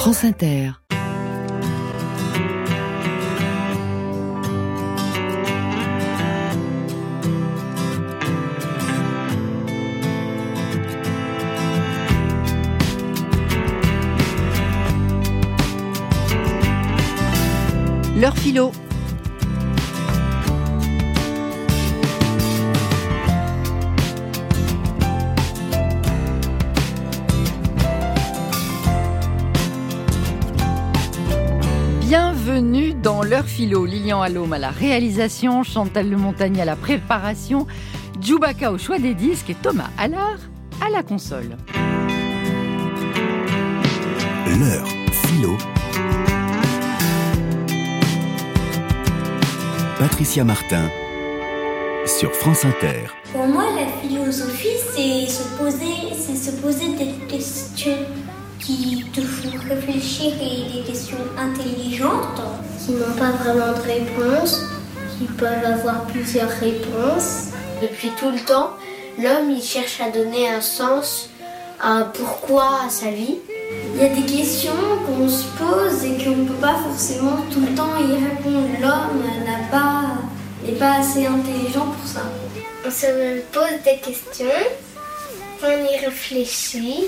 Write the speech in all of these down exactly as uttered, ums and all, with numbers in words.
France Inter. L'heure philo. Bienvenue dans l'heure philo. Lilian Allôme à la réalisation, Chantal Le Montagne à la préparation, Djoubaka au choix des disques et Thomas Allard à la console. L'heure philo. Patricia Martin sur France Inter. Pour moi, la philosophie, c'est se poser, c'est se poser des questions qui te font réfléchir et des questions intelligentes qui n'ont pas vraiment de réponse, qui peuvent avoir plusieurs réponses. Depuis tout le temps, l'homme il cherche à donner un sens, un pourquoi à sa vie. Il y a des questions qu'on se pose et qu'on ne peut pas forcément tout le temps y répondre. L'homme n'a pas, n'est pas assez intelligent pour ça. On se pose des questions, on y réfléchit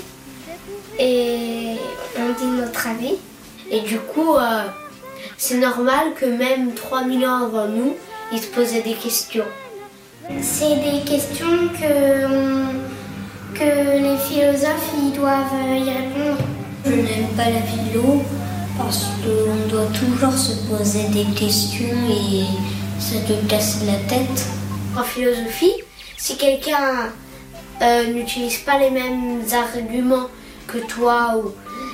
et on dit notre avis. Et du coup, euh, c'est normal que même trois mille ans avant nous, ils se posaient des questions. C'est des questions que, que les philosophes ils doivent y répondre. Je n'aime pas la philo parce qu'on doit toujours se poser des questions et ça te casse la tête. En philosophie, si quelqu'un euh, n'utilise pas les mêmes arguments que toi ou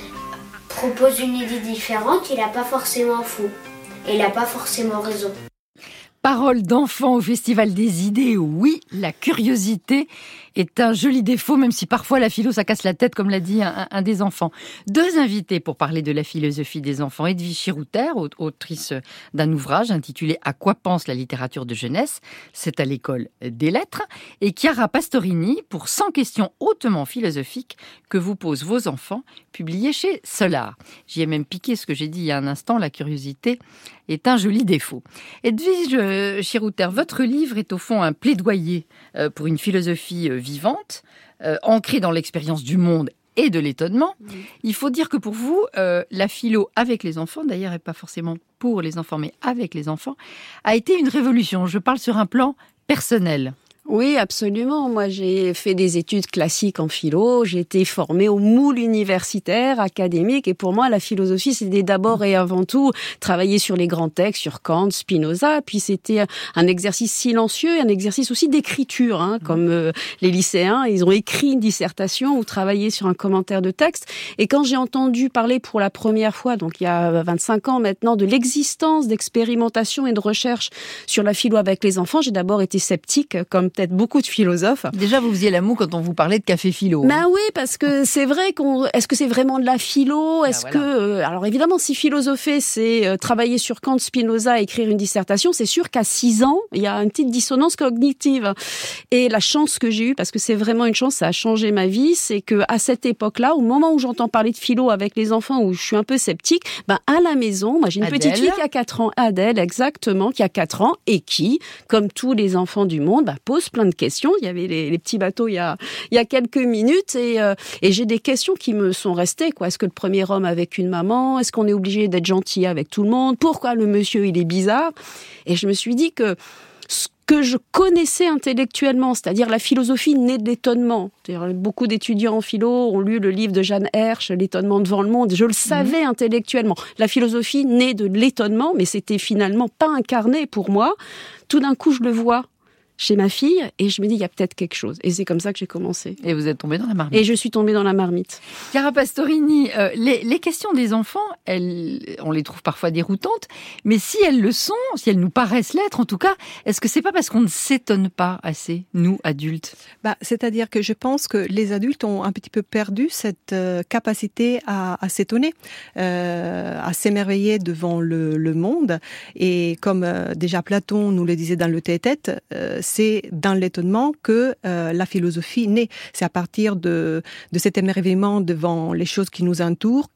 propose une idée différente, il n'a pas forcément faux et il n'a pas forcément raison. Parole d'enfant au Festival des idées. Oui, la curiosité est un joli défaut, même si parfois la philo, ça casse la tête, comme l'a dit un, un des enfants. Deux invités pour parler de la philosophie des enfants. Edwige Chirouter, autrice d'un ouvrage intitulé « À quoi pense la littérature de jeunesse ?» C'est à l'école des lettres. Et Chiara Pastorini pour cent questions hautement philosophiques que vous posent vos enfants, publié chez Solar. J'y ai même piqué ce que j'ai dit il y a un instant, la curiosité est un joli défaut. Edwige Chirouter, votre livre est au fond un plaidoyer pour une philosophie vivante, euh, ancrée dans l'expérience du monde et de l'étonnement. Mmh. Il faut dire que pour vous, euh, la philo avec les enfants, d'ailleurs, et pas forcément pour les enfants, mais avec les enfants, a été une révolution. Je parle sur un plan personnel. Oui, absolument. Moi, j'ai fait des études classiques en philo. J'ai été formée au moule universitaire, académique. Et pour moi, la philosophie, c'était d'abord et avant tout travailler sur les grands textes, sur Kant, Spinoza. Puis c'était un exercice silencieux, un exercice aussi d'écriture. Hein, comme euh, les lycéens, ils ont écrit une dissertation ou travaillé sur un commentaire de texte. Et quand j'ai entendu parler pour la première fois, donc il y a vingt-cinq ans maintenant, de l'existence d'expérimentation et de recherche sur la philo avec les enfants, j'ai d'abord été sceptique, comme peut-être beaucoup de philosophes. Déjà, vous faisiez la moue quand on vous parlait de café philo. Ben oui, parce que c'est vrai qu'on... Est-ce que c'est vraiment de la philo ? Est-ce ben voilà. que... Alors évidemment, si philosopher, c'est euh, travailler sur Kant, Spinoza, écrire une dissertation, c'est sûr qu'à six ans, il y a une petite dissonance cognitive. Et la chance que j'ai eue, parce que c'est vraiment une chance, ça a changé ma vie, c'est qu'à cette époque-là, au moment où j'entends parler de philo avec les enfants, où je suis un peu sceptique, ben à la maison, moi j'ai une Adèle. petite fille qui a quatre ans, Adèle, exactement, qui a quatre ans, et qui, comme tous les enfants du monde, ben, pose plein de questions. Il y avait les, les petits bateaux il y a, il y a quelques minutes et, euh, et j'ai des questions qui me sont restées. Quoi. Est-ce que le premier homme avec une maman? Est-ce qu'on est obligé d'être gentil avec tout le monde? Pourquoi le monsieur, il est bizarre? Et je me suis dit que ce que je connaissais intellectuellement, c'est-à-dire la philosophie née de l'étonnement. C'est-à-dire, beaucoup d'étudiants en philo ont lu le livre de Jeanne Hersch, L'étonnement devant le monde. Je le savais mmh. intellectuellement. La philosophie née de l'étonnement, mais c'était finalement pas incarné pour moi. Tout d'un coup, je le vois chez ma fille, et je me dis, il y a peut-être quelque chose. Et c'est comme ça que j'ai commencé. Et vous êtes tombée dans la marmite. Et je suis tombée dans la marmite. Chiara Pastorini, euh, les, les questions des enfants, elles, on les trouve parfois déroutantes, mais si elles le sont, si elles nous paraissent l'être, en tout cas, est-ce que c'est pas parce qu'on ne s'étonne pas assez, nous, adultes? Bah, c'est-à-dire que je pense que les adultes ont un petit peu perdu cette euh, capacité à, à s'étonner, euh, à s'émerveiller devant le, le monde. Et comme euh, déjà Platon nous le disait dans le Tête-à-Tête, euh, c'est dans l'étonnement que euh, la philosophie naît. C'est à partir de, de cet émerveillement devant les choses qui nous entourent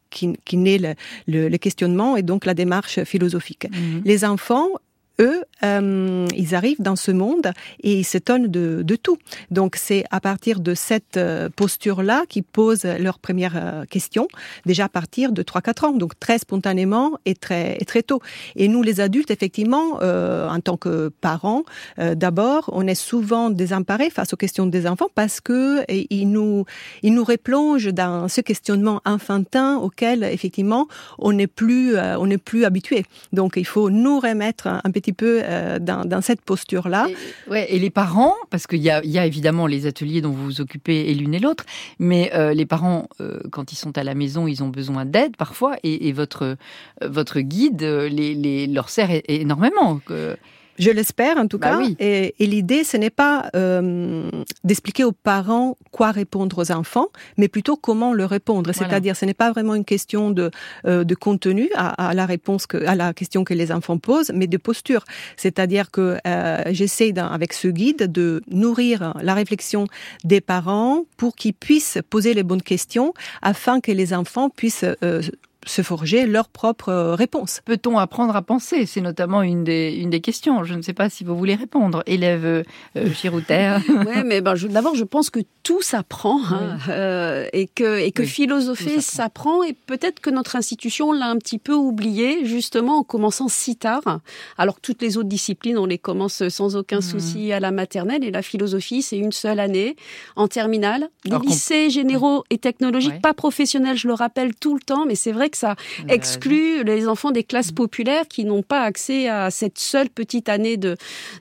qui, qui naît le, le, le questionnement et donc la démarche philosophique. Mmh. Les enfants, eux, euh, ils arrivent dans ce monde et ils s'étonnent de, de tout. Donc, c'est à partir de cette euh, posture-là qu'ils posent leur première euh, question, déjà à partir de trois quatre ans, donc très spontanément et très, et très tôt. Et nous, les adultes, effectivement, euh, en tant que parents, euh, d'abord, on est souvent désemparés face aux questions des enfants parce que ils nous, ils nous replongent dans ce questionnement enfantin auquel, effectivement, on n'est plus, euh, on n'est plus habitué. Donc, il faut nous remettre un, un petit peu euh, dans, dans cette posture-là. Et, ouais, et les parents, parce qu'il y a, il y a évidemment les ateliers dont vous vous occupez et l'une et l'autre, mais euh, les parents, euh, quand ils sont à la maison, ils ont besoin d'aide parfois, et, et votre, euh, votre guide les, les, leur sert énormément. Que... Je l'espère en tout bah cas. Oui. Et, et l'idée, ce n'est pas euh, d'expliquer aux parents quoi répondre aux enfants, mais plutôt comment leur répondre. Voilà. C'est-à-dire, ce n'est pas vraiment une question de, euh, de contenu à, à la réponse que, à la question que les enfants posent, mais de posture. C'est-à-dire que euh, j'essaie dans, avec ce guide de nourrir la réflexion des parents pour qu'ils puissent poser les bonnes questions afin que les enfants puissent euh, se forger leur propre réponse. Peut-on apprendre à penser ? C'est notamment une des, une des questions. Je ne sais pas si vous voulez répondre. Élève euh, Chirouter. Oui, mais ben, je, d'abord, je pense que tout s'apprend hein, oui. euh, et que, et que oui, philosopher s'apprend. Et peut-être que notre institution l'a un petit peu oublié, justement, en commençant si tard. Alors que toutes les autres disciplines, on les commence sans aucun mmh. souci à la maternelle. Et la philosophie, c'est une seule année en terminale. Des Alors lycées généraux oui. et technologiques, ouais. pas professionnels, je le rappelle tout le temps, mais c'est vrai que ça exclut les enfants des classes populaires qui n'ont pas accès à cette seule petite année de,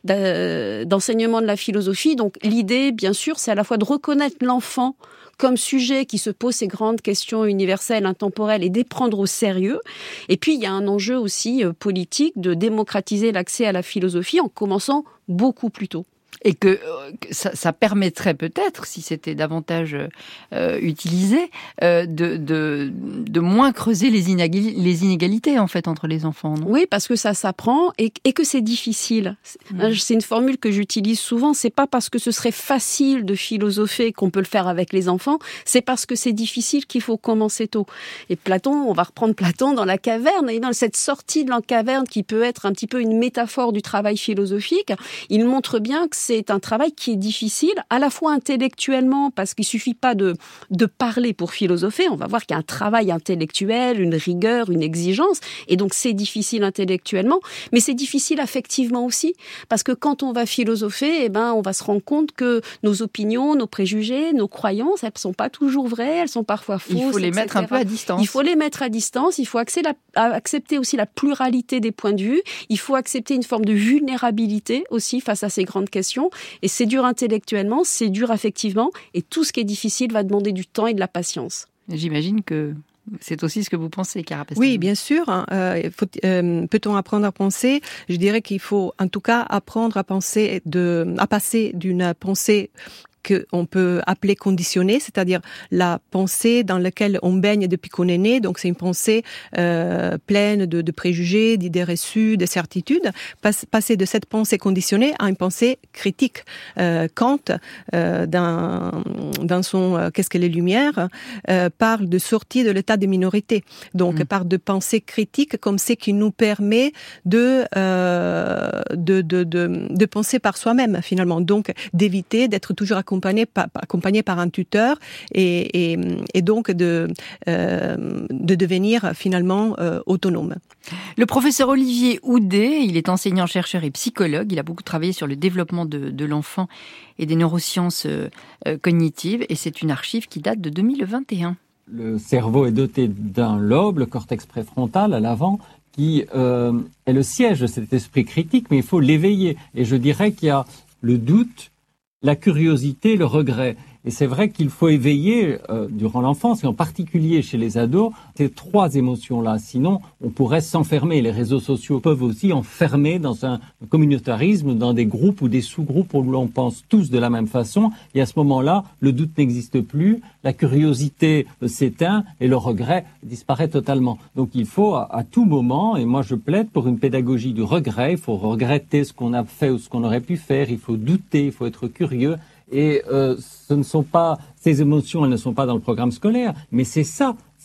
de, d'enseignement de la philosophie. Donc l'idée, bien sûr, c'est à la fois de reconnaître l'enfant comme sujet qui se pose ces grandes questions universelles, intemporelles, et de les prendre au sérieux. Et puis, il y a un enjeu aussi politique de démocratiser l'accès à la philosophie en commençant beaucoup plus tôt. Et que, euh, que ça, ça permettrait peut-être, si c'était davantage euh, utilisé, euh, de, de, de moins creuser les, inégali- les inégalités en fait entre les enfants. Non ? Oui, parce que ça s'apprend et, et que c'est difficile. Mmh. C'est une formule que j'utilise souvent. C'est pas parce que ce serait facile de philosopher qu'on peut le faire avec les enfants. C'est parce que c'est difficile qu'il faut commencer tôt. Et Platon, on va reprendre Platon dans la caverne et dans cette sortie de la caverne qui peut être un petit peu une métaphore du travail philosophique. Il montre bien que c'est C'est un travail qui est difficile, à la fois intellectuellement, parce qu'il suffit pas de, de parler pour philosopher. On va voir qu'il y a un travail intellectuel, une rigueur, une exigence. Et donc, c'est difficile intellectuellement, mais c'est difficile affectivement aussi. Parce que quand on va philosopher, eh ben, on va se rendre compte que nos opinions, nos préjugés, nos croyances, elles sont pas toujours vraies, elles sont parfois fausses. Il faut les et cetera. Mettre un peu à distance. Il faut les mettre à distance. Il faut accepter aussi la pluralité des points de vue. Il faut accepter une forme de vulnérabilité aussi face à ces grandes questions. Et c'est dur intellectuellement, c'est dur affectivement, et tout ce qui est difficile va demander du temps et de la patience. J'imagine que c'est aussi ce que vous pensez, Carapace. Oui, bien sûr. Euh, faut, euh, peut-on apprendre à penser ? Je dirais qu'il faut, en tout cas, apprendre à penser, de, à passer d'une pensée qu'on peut appeler conditionnée, c'est-à-dire la pensée dans laquelle on baigne depuis qu'on est né. Donc c'est une pensée euh, pleine de, de préjugés, d'idées reçues, de certitudes. Pas, passer de cette pensée conditionnée à une pensée critique. Euh, Kant, euh, dans, dans son euh, Qu'est-ce que les Lumières, euh, parle de sortie de l'état des minorités. Donc mmh. parle de pensée critique comme ce qui nous permet de, euh, de, de, de, de penser par soi-même finalement. Donc d'éviter d'être toujours accompagné Accompagné par, accompagné par un tuteur et, et, et donc de, euh, de devenir finalement euh, autonome. Le professeur Olivier Houdet, il est enseignant, chercheur et psychologue. Il a beaucoup travaillé sur le développement de, de l'enfant et des neurosciences euh, cognitives, et c'est une archive qui date de deux mille vingt et un. Le cerveau est doté d'un lobe, le cortex préfrontal à l'avant, qui euh, est le siège de cet esprit critique, mais il faut l'éveiller. Et je dirais qu'il y a le doute, la curiosité, le regret. Et c'est vrai qu'il faut éveiller, euh, durant l'enfance, et en particulier chez les ados, ces trois émotions-là. Sinon, on pourrait s'enfermer. Les réseaux sociaux peuvent aussi enfermer dans un communautarisme, dans des groupes ou des sous-groupes où l'on pense tous de la même façon. Et à ce moment-là, le doute n'existe plus, la curiosité s'éteint et le regret disparaît totalement. Donc il faut à, à tout moment, et moi je plaide pour une pédagogie du regret, il faut regretter ce qu'on a fait ou ce qu'on aurait pu faire, il faut douter, il faut être curieux. Et euh, ce ne sont pas ces émotions, elles ne sont pas dans le programme scolaire, mais c'est ça,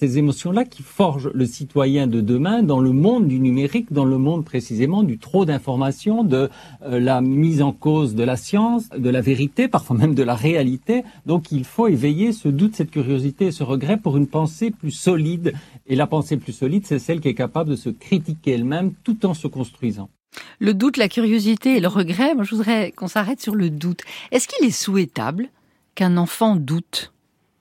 ces émotions-là qui forgent le citoyen de demain dans le monde du numérique, dans le monde précisément du trop d'informations, de euh, la mise en cause de la science, de la vérité, parfois même de la réalité. Donc il faut éveiller ce doute, cette curiosité et ce regret pour une pensée plus solide. Et la pensée plus solide, c'est celle qui est capable de se critiquer elle-même tout en se construisant. Le doute, la curiosité et le regret, moi je voudrais qu'on s'arrête sur le doute. Est-ce qu'il est souhaitable qu'un enfant doute ?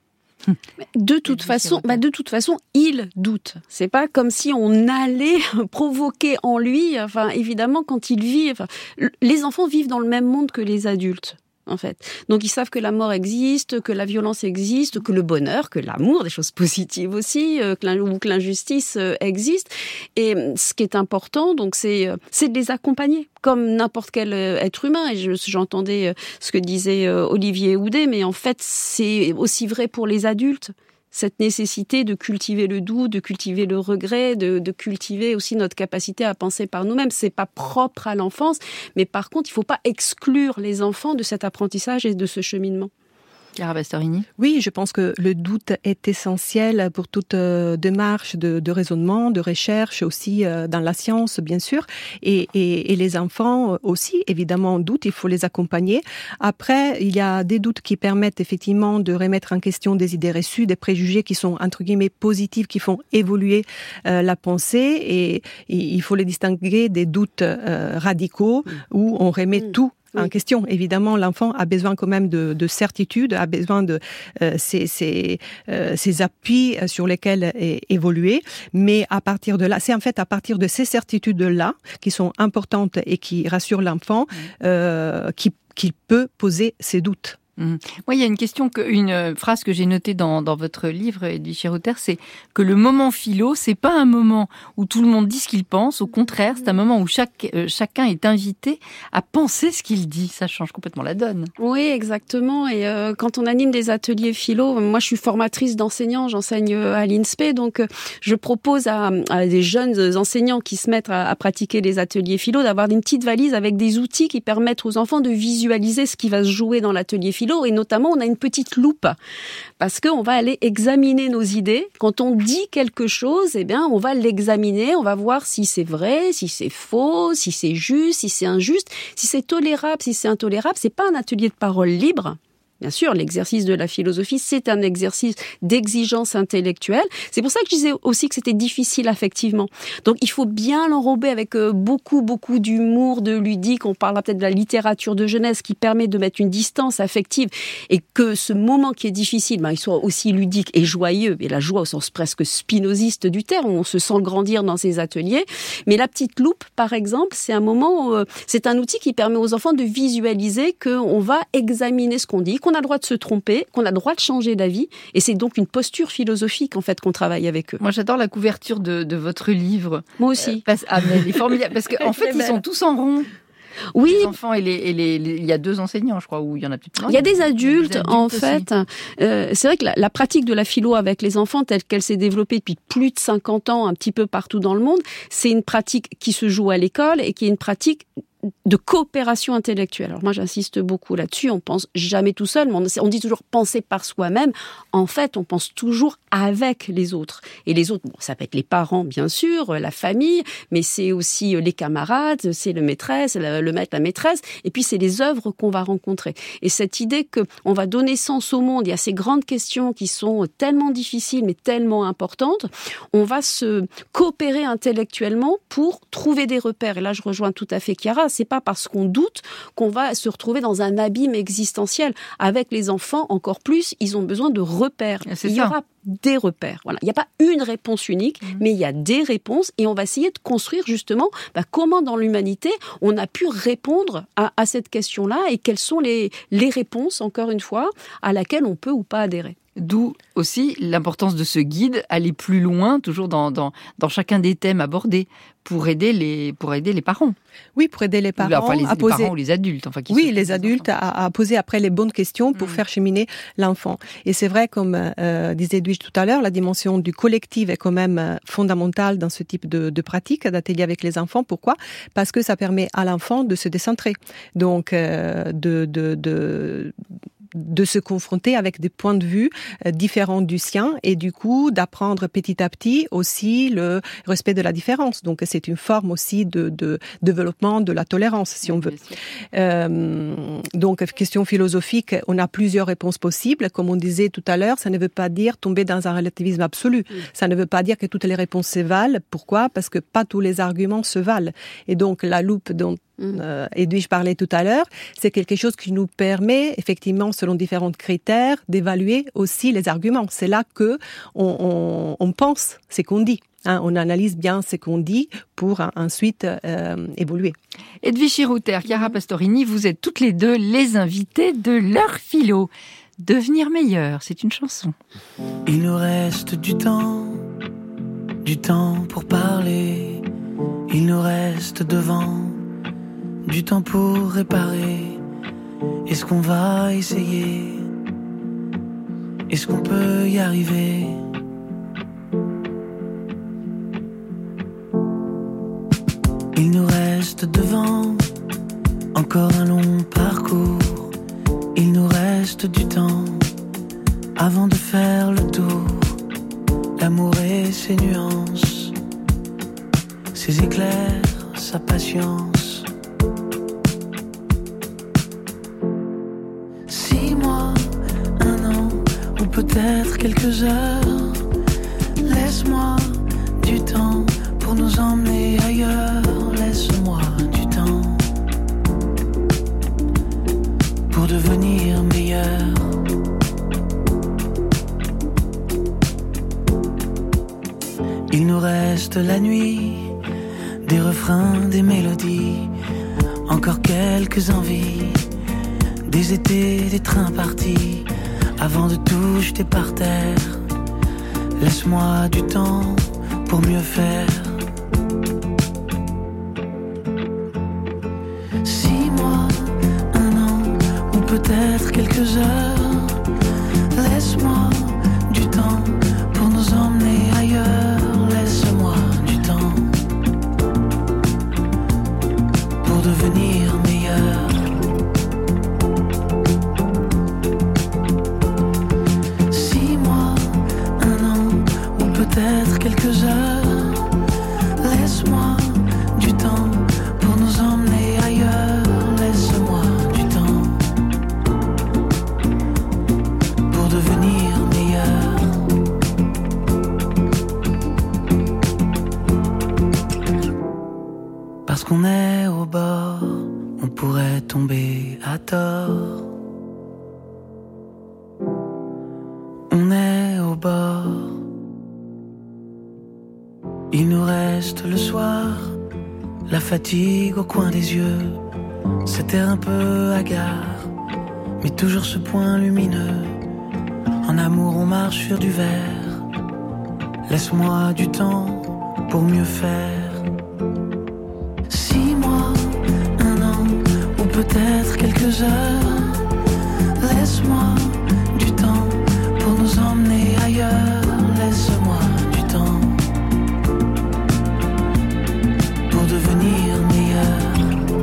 De toute façon, bah de toute façon, il doute. C'est pas comme si on allait provoquer en lui. Enfin, évidemment, quand il vit, enfin, les enfants vivent dans le même monde que les adultes. En fait. Donc ils savent que la mort existe, que la violence existe, que le bonheur, que l'amour, des choses positives aussi, euh, que l'in- ou que l'injustice euh, existe. Et ce qui est important, donc, c'est, euh, c'est de les accompagner, comme n'importe quel euh, être humain. Et je, j'entendais euh, ce que disait euh, Olivier Houdet, mais en fait, c'est aussi vrai pour les adultes. Cette nécessité de cultiver le doute, de cultiver le regret, de, de cultiver aussi notre capacité à penser par nous-mêmes. C'est pas propre à l'enfance, mais par contre, il faut pas exclure les enfants de cet apprentissage et de ce cheminement. Chiara Bastorini. Oui, je pense que le doute est essentiel pour toute euh, démarche de, de raisonnement, de recherche aussi euh, dans la science, bien sûr. Et, et, et les enfants aussi, évidemment, doutent, il faut les accompagner. Après, il y a des doutes qui permettent effectivement de remettre en question des idées reçues, des préjugés qui sont, entre guillemets, positifs, qui font évoluer euh, la pensée. Et, et il faut les distinguer des doutes euh, radicaux mmh. où on remet mmh. tout en oui. question. Évidemment, l'enfant a besoin quand même de, de certitude, a besoin de euh, ces, ces, euh, ces appuis sur lesquels é- évoluer. Mais à partir de là, c'est en fait à partir de ces certitudes-là qui sont importantes et qui rassurent l'enfant, euh, qui, qu'il peut poser ses doutes. Mmh. Moi, il y a une question, que, une phrase que j'ai notée dans, dans votre livre, Edwige Cheruter, c'est que le moment philo, c'est pas un moment où tout le monde dit ce qu'il pense. Au contraire, c'est un moment où chaque, euh, chacun est invité à penser ce qu'il dit. Ça change complètement la donne. Oui, exactement. Et euh, quand on anime des ateliers philo, moi, je suis formatrice d'enseignants, j'enseigne à l'I N S P E, donc euh, je propose à, à des jeunes enseignants qui se mettent à, à pratiquer les ateliers philo d'avoir une petite valise avec des outils qui permettent aux enfants de visualiser ce qui va se jouer dans l'atelier philo. Et notamment, on a une petite loupe parce qu'on va aller examiner nos idées. Quand on dit quelque chose, eh bien, on va l'examiner, on va voir si c'est vrai, si c'est faux, si c'est juste, si c'est injuste, si c'est tolérable, si c'est intolérable. C'est pas un atelier de parole libre. Bien sûr, l'exercice de la philosophie, c'est un exercice d'exigence intellectuelle. C'est pour ça que je disais aussi que c'était difficile affectivement. Donc, il faut bien l'enrober avec beaucoup, beaucoup d'humour, de ludique. On parlera peut-être de la littérature de jeunesse qui permet de mettre une distance affective et que ce moment qui est difficile, ben, il soit aussi ludique et joyeux. Et la joie au sens presque spinoziste du terme, on se sent grandir dans ces ateliers. Mais la petite loupe, par exemple, c'est un moment, où, c'est un outil qui permet aux enfants de visualiser qu'on va examiner ce qu'on dit, qu'on a le droit de se tromper, qu'on a le droit de changer d'avis, et c'est donc une posture philosophique en fait qu'on travaille avec eux. Moi, j'adore la couverture de, de votre livre. Moi aussi. Euh, parce, ah, mais elle est formidable parce qu'en fait, ils sont tous en rond. Oui. Les enfants et les, et les, les, il y a deux enseignants, je crois, ou il y en a plus. Il y a des adultes, des adultes en fait. Euh, c'est vrai que la, la pratique de la philo avec les enfants, telle qu'elle s'est développée depuis plus de cinquante ans, un petit peu partout dans le monde, c'est une pratique qui se joue à l'école et qui est une pratique de coopération intellectuelle. Alors moi, j'insiste beaucoup là-dessus. On pense jamais tout seul, mais on, on dit toujours penser par soi-même. En fait, on pense toujours avec les autres. Et les autres, bon, ça peut être les parents, bien sûr, la famille, mais c'est aussi les camarades, c'est le maîtresse, le maître, la maîtresse, et puis c'est les œuvres qu'on va rencontrer. Et cette idée que on va donner sens au monde, il y a ces grandes questions qui sont tellement difficiles, mais tellement importantes, on va se coopérer intellectuellement pour trouver des repères. Et là, je rejoins tout à fait Chiara. C'est pas parce qu'on doute qu'on va se retrouver dans un abîme existentiel. Avec les enfants, encore plus, ils ont besoin de repères. C'est il y ça. aura des repères. Voilà. Il n'y a pas une réponse unique, mmh. mais il y a des réponses et on va essayer de construire justement bah, comment dans l'humanité on a pu répondre à, à cette question-là et quelles sont les, les réponses, encore une fois, à laquelle on peut ou pas adhérer. D'où aussi l'importance de ce guide, aller plus loin, toujours dans, dans, dans chacun des thèmes abordés, pour aider les, pour aider les parents. Oui, pour aider les parents ou, enfin, les, à les poser... parents ou les adultes. Enfin, qui oui, les adultes à, à poser après les bonnes questions pour mmh. faire cheminer l'enfant. Et c'est vrai, comme euh, disait Edwige tout à l'heure, la dimension du collectif est quand même fondamentale dans ce type de, de pratique, d'atelier avec les enfants. Pourquoi ? Parce que ça permet à l'enfant de se décentrer. Donc, euh, de... de, de de se confronter avec des points de vue euh, différents du sien et du coup d'apprendre petit à petit aussi le respect de la différence. Donc c'est une forme aussi de, de développement de la tolérance, si on veut. Euh, donc question philosophique, on a plusieurs réponses possibles. Comme on disait tout à l'heure, ça ne veut pas dire tomber dans un relativisme absolu. Mm. Ça ne veut pas dire que toutes les réponses se valent. Pourquoi ? Parce que pas tous les arguments se valent. Et donc la loupe dont Euh, Edwige parlait tout à l'heure, c'est quelque chose qui nous permet, effectivement, selon différents critères, d'évaluer aussi les arguments. C'est là que on, on, on pense ce qu'on dit. Hein, on analyse bien ce qu'on dit pour hein, ensuite euh, évoluer. Edwige Chirouter, Chiara Pastorini, vous êtes toutes les deux les invitées de L'heure philo. Devenir meilleur, c'est une chanson. Il nous reste du temps, du temps pour parler. Il nous reste devant du temps pour réparer. Est-ce qu'on va essayer ? Est-ce qu'on peut y arriver ? Il nous reste devant encore un long parcours. Il nous reste du temps avant de faire le tour. L'amour et ses nuances, ses éclairs, sa patience. Peut-être quelques heures, laisse-moi du temps pour nous emmener ailleurs. Laisse-moi du temps pour devenir meilleur. Il nous reste la nuit, des refrains, des mélodies, encore quelques envies, des étés, des trains partis. Avant de tout jeter par terre, laisse-moi du temps pour mieux faire. Six mois, un an, ou peut-être quelques heures, laisse-moi du temps pour nous emmener ailleurs. Laisse-moi du temps pour devenir meilleur. Peut-être quelques heures, laisse-moi du temps pour nous emmener ailleurs. Laisse-moi du temps pour devenir meilleur. Parce qu'on est au bord, on pourrait tomber à tort. On est au bord. Il nous reste le soir, la fatigue au coin des yeux, cet air un peu hagard, mais toujours ce point lumineux. En amour on marche sur du verre, laisse-moi du temps pour mieux faire. Six mois, un an, ou peut-être quelques heures, laisse-moi du temps pour nous emmener ailleurs. Laisse-moi du temps pour devenir meilleur.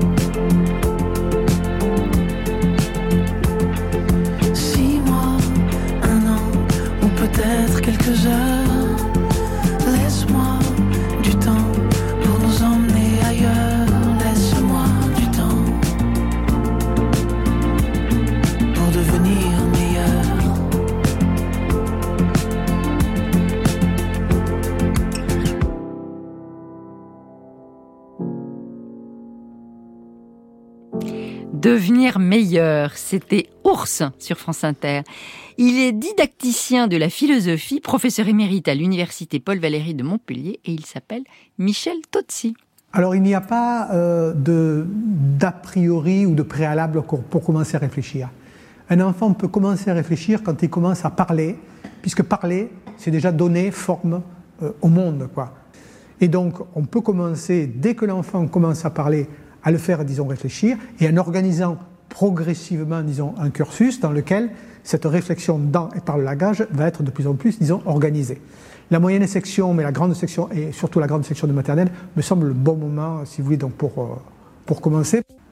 Six mois, un an, ou peut-être quelques heures, laisse-moi du temps pour nous emmener ailleurs. Laisse-moi du temps pour devenir meilleur. Devenir meilleur, c'était Ours sur France Inter. Il est didacticien de la philosophie, professeur émérite à l'université Paul Valéry de Montpellier et il s'appelle Michel Tozzi. Alors il n'y a pas euh, de, d'a priori ou de préalable pour commencer à réfléchir. Un enfant peut commencer à réfléchir quand il commence à parler, puisque parler, c'est déjà donner forme euh, au monde, quoi. Et donc on peut commencer, dès que l'enfant commence à parler, à le faire, disons, réfléchir, et en organisant progressivement, disons, un cursus dans lequel cette réflexion dans et par le langage va être de plus en plus, disons, organisée. La moyenne section, mais la grande section, et surtout la grande section de maternelle, me semble le bon moment, si vous voulez, donc pour, pour commencer.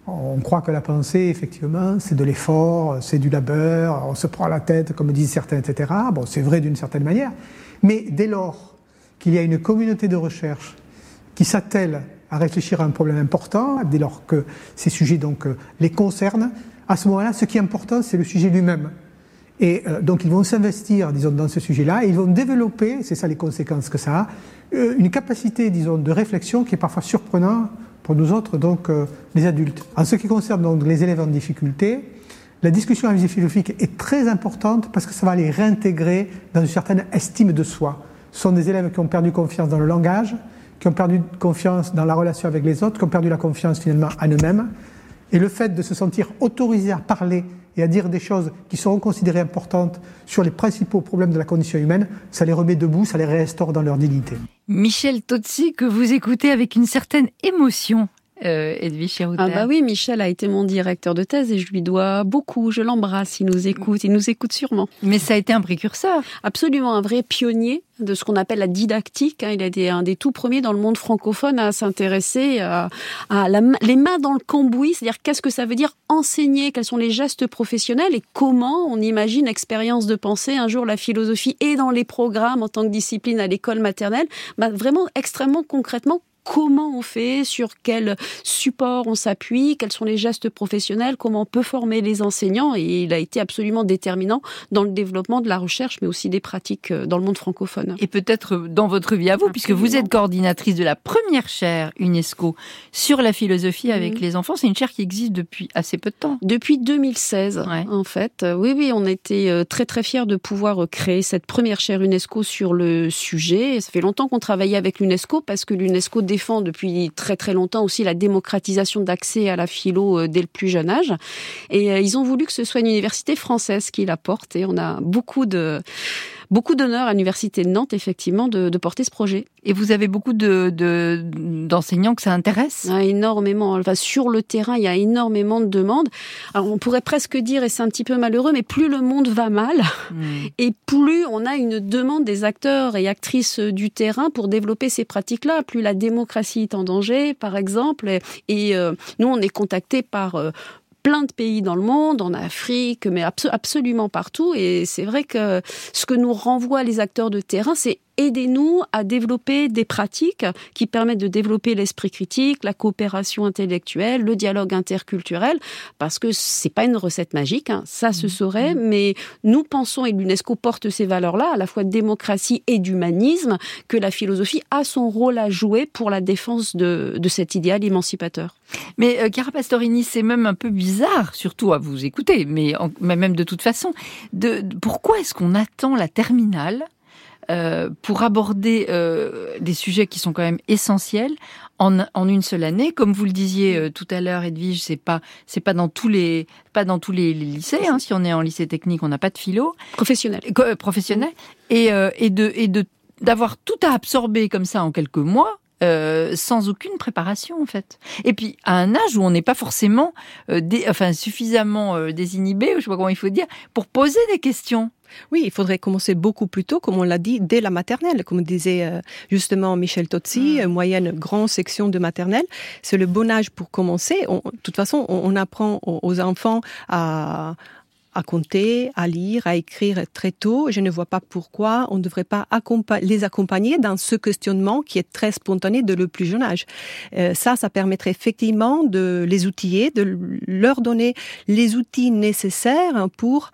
On croit que la pensée, effectivement, c'est de l'effort, c'est du labeur, on se prend la tête, comme disent certains, et cetera. Bon, c'est vrai d'une certaine manière. Mais dès lors qu'il y a une communauté de recherche qui s'attelle à réfléchir à un problème important, dès lors que ces sujets donc, les concernent, à ce moment-là, ce qui est important, c'est le sujet lui-même. Et euh, donc, ils vont s'investir, disons, dans ce sujet-là, et ils vont développer, c'est ça les conséquences que ça a, euh, une capacité, disons, de réflexion qui est parfois surprenante pour nous autres, donc, euh, les adultes. En ce qui concerne donc les élèves en difficulté, la discussion à visée philosophique est très importante parce que ça va les réintégrer dans une certaine estime de soi. Ce sont des élèves qui ont perdu confiance dans le langage, qui ont perdu confiance dans la relation avec les autres, qui ont perdu la confiance finalement en eux-mêmes. Et le fait de se sentir autorisé à parler et à dire des choses qui seront considérées importantes sur les principaux problèmes de la condition humaine, ça les remet debout, ça les réinstaure dans leur dignité. Michel Tozzi, que vous écoutez avec une certaine émotion. Euh, Edwige Cherouter. Ah bah oui, Michel a été mon directeur de thèse et je lui dois beaucoup. Je l'embrasse, il nous écoute, il nous écoute sûrement. Mais ça a été un précurseur. Absolument, un vrai pionnier de ce qu'on appelle la didactique. Il a été un des tout premiers dans le monde francophone à s'intéresser à, à la, les mains dans le cambouis, c'est-à-dire qu'est-ce que ça veut dire enseigner, quels sont les gestes professionnels et comment on imagine expérience de pensée. Un jour, la philosophie est dans les programmes en tant que discipline à l'école maternelle. Bah, vraiment extrêmement concrètement, comment on fait, sur quel support on s'appuie, quels sont les gestes professionnels, comment on peut former les enseignants. Et il a été absolument déterminant dans le développement de la recherche, mais aussi des pratiques dans le monde francophone. Et peut-être dans votre vie à vous, absolument, puisque vous êtes coordinatrice de la première chaire UNESCO sur la philosophie avec mmh. les enfants. C'est une chaire qui existe depuis assez peu de temps. Depuis deux mille seize, ouais. en fait. Oui, oui, on était très, très fiers de pouvoir créer cette première chaire UNESCO sur le sujet. Ça fait longtemps qu'on travaillait avec l'UNESCO, parce que l'UNESCO défend depuis très très longtemps aussi la démocratisation d'accès à la philo dès le plus jeune âge. Et euh, ils ont voulu que ce soit une université française qui la porte. Et on a beaucoup de beaucoup d'honneur à l'université de Nantes, effectivement, de, de porter ce projet. Et vous avez beaucoup de, de d'enseignants que ça intéresse ? Ah, énormément. Enfin, sur le terrain, il y a énormément de demandes. Alors, on pourrait presque dire, et c'est un petit peu malheureux, mais plus le monde va mal, mmh. et plus on a une demande des acteurs et actrices du terrain pour développer ces pratiques-là. Plus la démocratie est en danger, par exemple. Et, et euh, nous, on est contactés par euh, plein de pays dans le monde, en Afrique, mais abso- absolument partout. Et c'est vrai que ce que nous renvoient les acteurs de terrain, c'est aidez-nous à développer des pratiques qui permettent de développer l'esprit critique, la coopération intellectuelle, le dialogue interculturel, parce que c'est pas une recette magique, hein, ça se saurait, mais nous pensons, et l'UNESCO porte ces valeurs-là, à la fois de démocratie et d'humanisme, que la philosophie a son rôle à jouer pour la défense de, de cet idéal émancipateur. Mais euh, Chiara Pastorini, c'est même un peu bizarre, surtout à vous écouter, mais, en, mais même de toute façon, de, de, pourquoi est-ce qu'on attend la terminale Euh, pour aborder euh, des sujets qui sont quand même essentiels en, en une seule année, comme vous le disiez euh, tout à l'heure, Edwige, c'est pas c'est pas dans tous les pas dans tous les, les lycées. Hein, si on est en lycée technique, on n'a pas de philo professionnel. Euh, professionnel et euh, et de et de d'avoir tout à absorber comme ça en quelques mois. Euh, sans aucune préparation en fait. Et puis à un âge où on n'est pas forcément euh, dé, enfin suffisamment euh, désinhibé, ou je sais pas comment il faut dire, pour poser des questions. Oui, il faudrait commencer beaucoup plus tôt, comme on l'a dit, dès la maternelle. Comme disait euh, justement Michel Tozzi, mmh. moyenne, grande section de maternelle. C'est le bon âge pour commencer. On, de toute façon, on, on apprend aux, aux enfants à... à compter, à lire, à écrire très tôt. Je ne vois pas pourquoi on ne devrait pas accompa- les accompagner dans ce questionnement qui est très spontané de le plus jeune âge. Euh, ça, ça permettrait effectivement de les outiller, de leur donner les outils nécessaires pour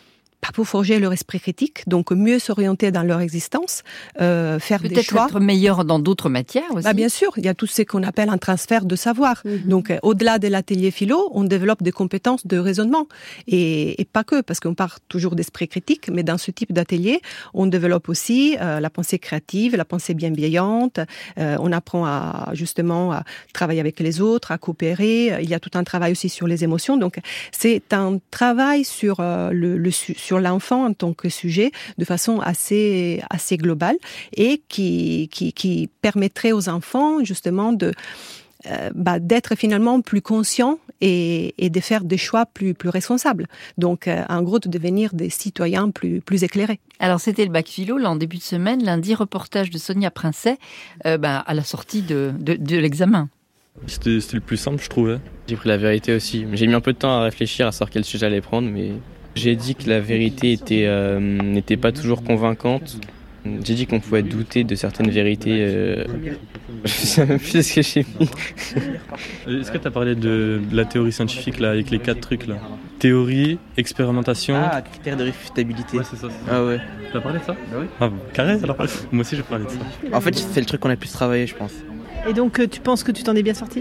pour forger leur esprit critique, donc mieux s'orienter dans leur existence, euh, faire peut-être des choix. Peut-être être meilleur dans d'autres matières aussi. Bah bien sûr, il y a tout ce qu'on appelle un transfert de savoir. Mm-hmm. Donc, euh, au-delà de l'atelier philo, on développe des compétences de raisonnement. Et, et pas que, parce qu'on part toujours d'esprit critique, mais dans ce type d'atelier, on développe aussi euh, la pensée créative, la pensée bienveillante. Euh, on apprend à, justement, à travailler avec les autres, à coopérer. Il y a tout un travail aussi sur les émotions. Donc, c'est un travail sur euh, le, le sur l'enfant en tant que sujet de façon assez assez globale et qui qui, qui permettrait aux enfants justement de euh, bah, d'être finalement plus conscients et, et de faire des choix plus plus responsables. Donc euh, en gros de devenir des citoyens plus plus éclairés. Alors c'était le bac philo là en début de semaine, lundi, reportage de Sonia Princet euh, bah, à la sortie de de, de l'examen. C'était, c'était le plus simple, je trouvais. J'ai pris la vérité aussi. J'ai mis un peu de temps à réfléchir à savoir quel sujet j'allais prendre, mais j'ai dit que la vérité était, euh, n'était pas toujours convaincante. J'ai dit qu'on pouvait douter de certaines vérités. Euh... Je sais même plus ce que j'ai mis. Est-ce que tu as parlé de, de la théorie scientifique là, avec les quatre trucs là? Théorie, expérimentation. Ah, critères de réfutabilité. Ouais, c'est ça. C'est ah ouais. Tu as parlé de ça? Bah oui. Ah bon, carré alors. Moi aussi j'ai parlé de ça. En fait, c'est le truc qu'on a plus travaillé, je pense. Et donc, tu penses que tu t'en es bien sorti?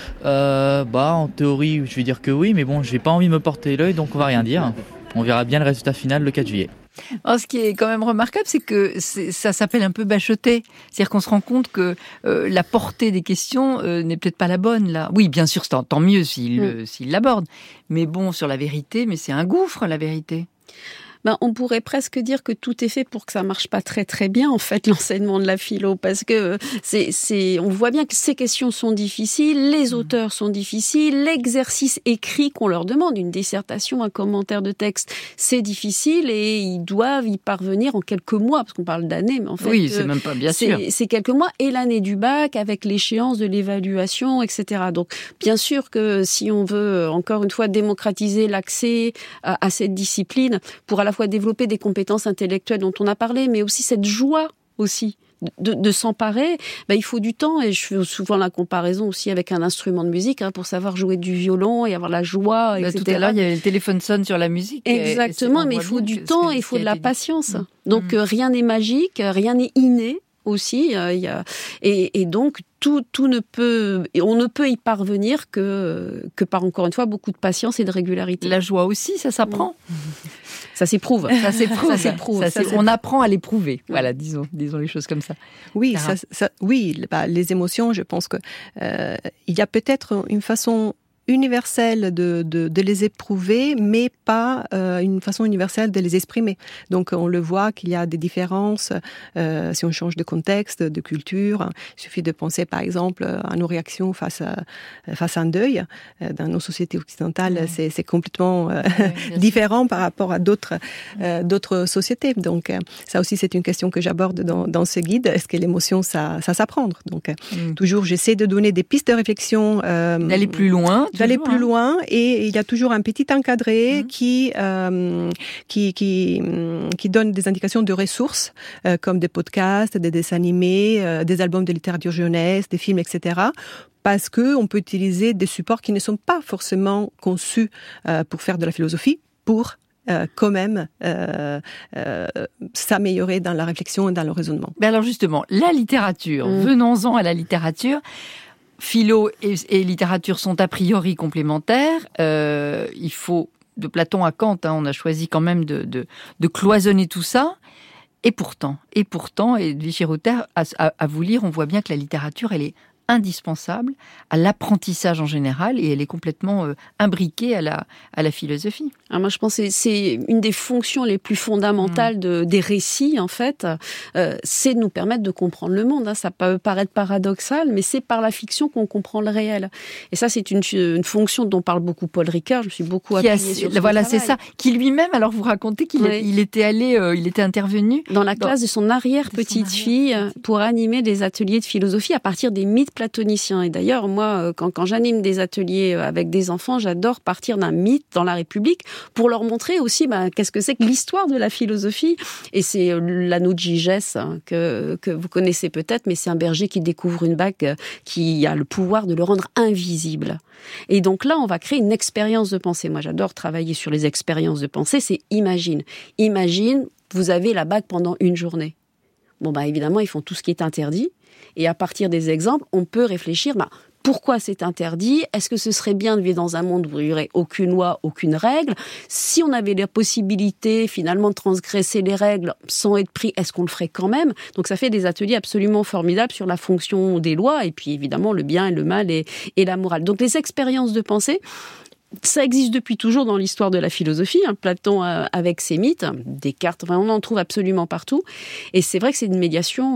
euh, Bah, en théorie, je vais dire que oui, mais bon, j'ai pas envie de me porter l'œil, donc on va rien dire. On verra bien le résultat final le quatre juillet. Alors, ce qui est quand même remarquable, c'est que c'est, ça s'appelle un peu bachoter. C'est-à-dire qu'on se rend compte que euh, la portée des questions euh, n'est peut-être pas la bonne, là. Oui, bien sûr, tant, tant mieux s'il, mm. euh, s'il l'aborde. Mais bon, sur la vérité, mais c'est un gouffre, la vérité. Ben, on pourrait presque dire que tout est fait pour que ça marche pas très très bien, en fait, l'enseignement de la philo, parce que c'est, c'est, on voit bien que ces questions sont difficiles, les auteurs sont difficiles, l'exercice écrit qu'on leur demande, une dissertation, un commentaire de texte, c'est difficile et ils doivent y parvenir en quelques mois, parce qu'on parle d'années, mais en fait, oui, c'est même pas bien c'est, sûr. C'est quelques mois et l'année du bac avec l'échéance de l'évaluation, et cetera. Donc, bien sûr que si on veut encore une fois démocratiser l'accès à, à cette discipline, pour à la fois développer des compétences intellectuelles dont on a parlé, mais aussi cette joie aussi de, de s'emparer, ben, il faut du temps, et je fais souvent la comparaison aussi avec un instrument de musique, hein, pour savoir jouer du violon et avoir la joie, ben, et cetera. Tout à l'heure, il y avait le téléphone sonne sur la musique. Exactement, mais il faut du temps et il faut de la patience. Mmh. Donc mmh. rien n'est magique, rien n'est inné aussi, euh, y a, et, et donc tout, tout ne peut, on ne peut y parvenir que, que par, encore une fois, beaucoup de patience et de régularité. La joie aussi, ça s'apprend. Mmh. Ça s'éprouve. Ça s'éprouve. Ça s'éprouve. Ça, ça s'éprouve. On apprend à l'éprouver. Voilà, disons, disons les choses comme ça. Oui, ça, ça, oui, bah, les émotions, je pense que euh, il y a peut-être une façon universelle de, de, de les éprouver, mais pas euh, une façon universelle de les exprimer. Donc, on le voit qu'il y a des différences euh, si on change de contexte, de culture. Il suffit de penser, par exemple, à nos réactions face à, face à un deuil. Dans nos sociétés occidentales, oui. c'est, c'est complètement euh, oui, différent par rapport à d'autres, euh, d'autres sociétés. Donc, ça aussi, c'est une question que j'aborde dans, dans ce guide. Est-ce que l'émotion, ça, ça s'apprend? Donc, mm. toujours, j'essaie de donner des pistes de réflexion. Euh, D'aller plus loin. D'aller plus loin, et il y a toujours un petit encadré mmh. qui, euh, qui, qui, qui donne des indications de ressources, euh, comme des podcasts, des dessins animés, euh, des albums de littérature jeunesse, des films, et cetera, parce que on peut utiliser des supports qui ne sont pas forcément conçus euh, pour faire de la philosophie, pour Euh, quand même euh, euh, s'améliorer dans la réflexion et dans le raisonnement. Mais alors justement, la littérature, mmh. venons-en à la littérature. Philo et, et littérature sont a priori complémentaires. Euh, il faut, de Platon à Kant, hein, on a choisi quand même de, de, de cloisonner tout ça. Et pourtant, et pourtant, et Vichy-Rother, à, à, à vous lire, on voit bien que la littérature, elle est indispensable à l'apprentissage en général, et elle est complètement euh, imbriquée à la, à la philosophie. Alors moi, je pense que c'est une des fonctions les plus fondamentales de, des récits, en fait, euh, c'est de nous permettre de comprendre le monde. Hein. Ça peut paraître paradoxal, mais c'est par la fiction qu'on comprend le réel. Et ça, c'est une, une fonction dont parle beaucoup Paul Ricoeur. Je me suis beaucoup appuyée sur son Voilà, travail. C'est ça. Qui lui-même, alors vous racontez qu'il oui. il était allé, euh, il était intervenu dans la classe dans... de son arrière-petite-fille pour animer des ateliers de philosophie à partir des mythes platoniciens. Et d'ailleurs, moi, quand, quand j'anime des ateliers avec des enfants, j'adore partir d'un mythe dans la République pour leur montrer aussi bah, qu'est-ce que c'est que l'histoire de la philosophie. Et c'est l'anneau de Gigès hein, que, que vous connaissez peut-être, mais c'est un berger qui découvre une bague qui a le pouvoir de le rendre invisible. Et donc là, on va créer une expérience de pensée. Moi, j'adore travailler sur les expériences de pensée. C'est imagine. Imagine, vous avez la bague pendant une journée. Bon, bah évidemment, ils font tout ce qui est interdit. Et à partir des exemples, on peut réfléchir, bah, pourquoi c'est interdit? Est-ce que ce serait bien de vivre dans un monde où il n'y aurait aucune loi, aucune règle? Si on avait la possibilité, finalement, de transgresser les règles sans être pris, est-ce qu'on le ferait quand même? Donc, ça fait des ateliers absolument formidables sur la fonction des lois, et puis, évidemment, le bien et le mal et, et la morale. Donc, les expériences de pensée, ça existe depuis toujours dans l'histoire de la philosophie. Hein. Platon euh, avec ses mythes, Descartes, enfin, on en trouve absolument partout. Et c'est vrai que c'est une médiation... Euh,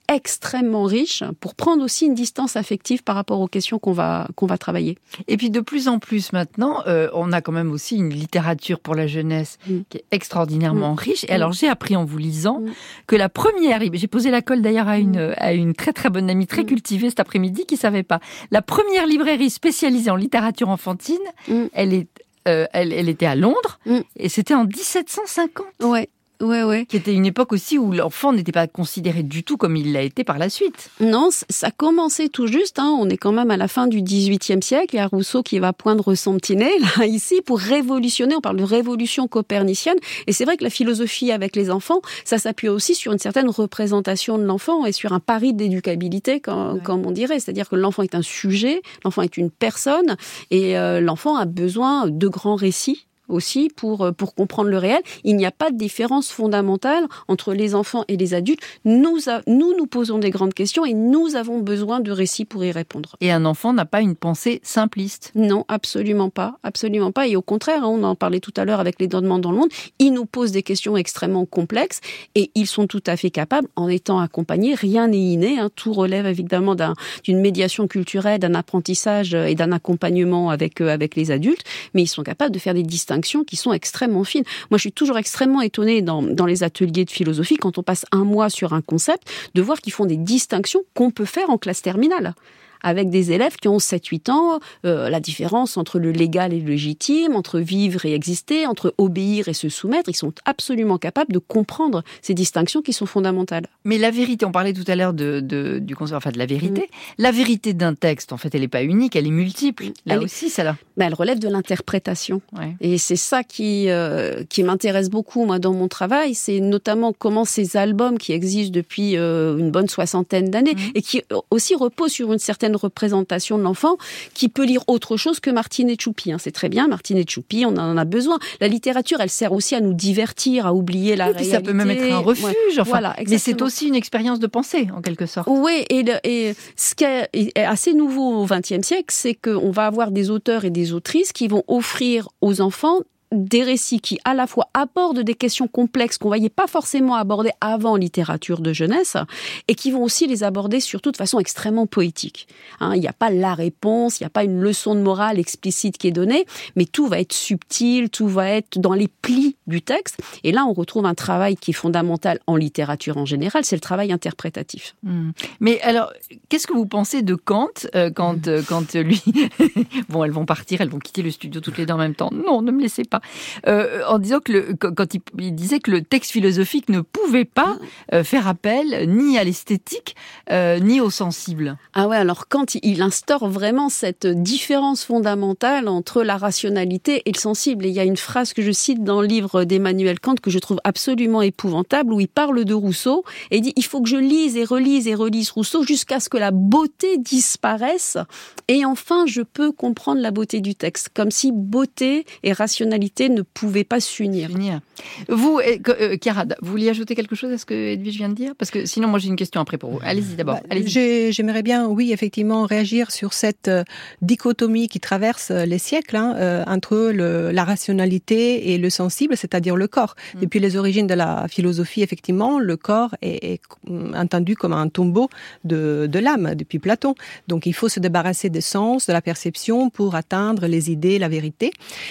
extrêmement riche pour prendre aussi une distance affective par rapport aux questions qu'on va, qu'on va travailler. Et puis de plus en plus maintenant, euh, on a quand même aussi une littérature pour la jeunesse mmh. qui est extraordinairement mmh. riche. Et alors j'ai appris en vous lisant mmh. que la première, j'ai posé la colle d'ailleurs à une, à une très très bonne amie, très mmh. cultivée cet après-midi, qui savait pas. La première librairie spécialisée en littérature enfantine, mmh. elle est Euh, elle, elle était à Londres, mm. et c'était en dix-sept cent cinquante. Ouais. Ouais, ouais. Qui était une époque aussi où l'enfant n'était pas considéré du tout comme il l'a été par la suite. Non, ça commençait tout juste. Hein. On est quand même à la fin du dix-huitième siècle. Il y a Rousseau qui va poindre son petit nez, là, ici, pour révolutionner. On parle de révolution copernicienne. Et c'est vrai que la philosophie avec les enfants, ça s'appuie aussi sur une certaine représentation de l'enfant et sur un pari d'éducabilité, comme, ouais. comme on dirait. C'est-à-dire que l'enfant est un sujet, l'enfant est une personne, et euh, l'enfant a besoin de grands récits aussi pour pour comprendre le réel. Il n'y a pas de différence fondamentale entre les enfants et les adultes. Nous a, nous nous posons des grandes questions et nous avons besoin de récits pour y répondre. Et un enfant n'a pas une pensée simpliste. Non, absolument pas, absolument pas. Et au contraire, on en parlait tout à l'heure avec les Dents dans le monde, ils nous posent des questions extrêmement complexes et ils sont tout à fait capables, en étant accompagnés, rien n'est inné, hein, tout relève évidemment d'un, d'une médiation culturelle, d'un apprentissage et d'un accompagnement avec euh, avec les adultes, mais ils sont capables de faire des distinctions qui sont extrêmement fines. Moi, je suis toujours extrêmement étonnée dans, dans les ateliers de philosophie, quand on passe un mois sur un concept, de voir qu'ils font des distinctions qu'on peut faire en classe terminale. Avec des élèves qui ont sept huit ans, euh, la différence entre le légal et le légitime, entre vivre et exister, entre obéir et se soumettre, ils sont absolument capables de comprendre ces distinctions qui sont fondamentales. Mais la vérité, on parlait tout à l'heure de, de, du concept, enfin de la vérité. Mmh. La vérité d'un texte, en fait, elle n'est pas unique, elle est multiple. Là elle aussi, ça là. Ben, elle relève de l'interprétation. Ouais. Et c'est ça qui, euh, qui m'intéresse beaucoup, moi, dans mon travail. C'est notamment comment ces albums qui existent depuis euh, une bonne soixantaine d'années mmh. et qui aussi reposent sur une certaine représentation de l'enfant qui peut lire autre chose que Martine et Tchoupi. Hein. C'est très bien, Martine et Tchoupi, on en a besoin. La littérature, elle sert aussi à nous divertir, à oublier la oui, réalité. Ça peut même être un refuge. Ouais. Enfin, voilà, mais c'est aussi une expérience de pensée, en quelque sorte. Oui, et, le, et ce qui est assez nouveau au vingtième siècle, c'est qu'on va avoir des auteurs et des autrices qui vont offrir aux enfants des récits qui, à la fois, abordent des questions complexes qu'on ne voyait pas forcément aborder avant en littérature de jeunesse, et qui vont aussi les aborder surtout de façon extrêmement poétique. Hein, il n'y a pas la réponse, il n'y a pas une leçon de morale explicite qui est donnée, mais tout va être subtil, tout va être dans les plis du texte. Et là, on retrouve un travail qui est fondamental en littérature en général, c'est le travail interprétatif. Mmh. Mais alors, qu'est-ce que vous pensez de Kant, euh, quand, euh, quand lui... bon, elles vont partir, elles vont quitter le studio toutes les deux en même temps. Non, ne me laissez pas. Euh, en disant que le, quand il, il disait que le texte philosophique ne pouvait pas euh, faire appel ni à l'esthétique euh, ni au sensible. Ah ouais, alors quand il instaure vraiment cette différence fondamentale entre la rationalité et le sensible, et il y a une phrase que je cite dans le livre d'Emmanuel Kant que je trouve absolument épouvantable, où il parle de Rousseau et il dit il faut que je lise et relise et relise Rousseau jusqu'à ce que la beauté disparaisse et enfin je peux comprendre la beauté du texte, comme si beauté et rationalité ne pouvaient pas s'unir. Vous, euh, Chiara, vous vouliez ajouter quelque chose à ce que Edwige vient de dire? Parce que sinon, moi, j'ai une question après pour vous. Allez-y d'abord. Bah, Allez-y. J'ai, j'aimerais bien, oui, effectivement, réagir sur cette euh, dichotomie qui traverse euh, les siècles hein, euh, entre le, la rationalité et le sensible, c'est-à-dire le corps. Mmh. Depuis les origines de la philosophie, effectivement, le corps est, est entendu comme un tombeau de, de l'âme, depuis Platon. Donc, il faut se débarrasser des sens, de la perception pour atteindre les idées, la vérité.